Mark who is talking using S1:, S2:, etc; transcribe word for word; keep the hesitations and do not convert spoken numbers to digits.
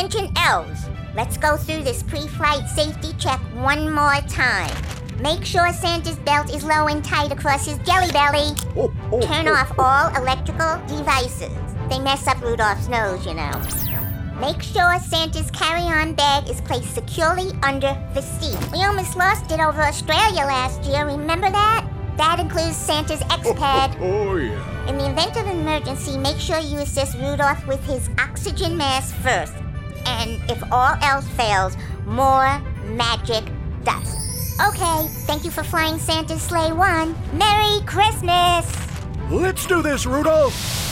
S1: Attention elves, let's go through this pre-flight safety check one more time. Make sure Santa's belt is low and tight across his jelly belly.
S2: Oh, oh,
S1: Turn
S2: oh,
S1: off all electrical devices. They mess up Rudolph's nose, you know. Make sure Santa's carry-on bag is placed securely under the seat. We almost lost it over Australia last year, remember that? That includes Santa's X-Pad.
S2: Oh, oh, oh, yeah.
S1: In the event of an emergency, make sure you assist Rudolph with his oxygen mask first. And if all else fails, more magic dust. Okay, thank you for flying Santa's Sleigh One. Merry Christmas!
S2: Let's do this, Rudolph!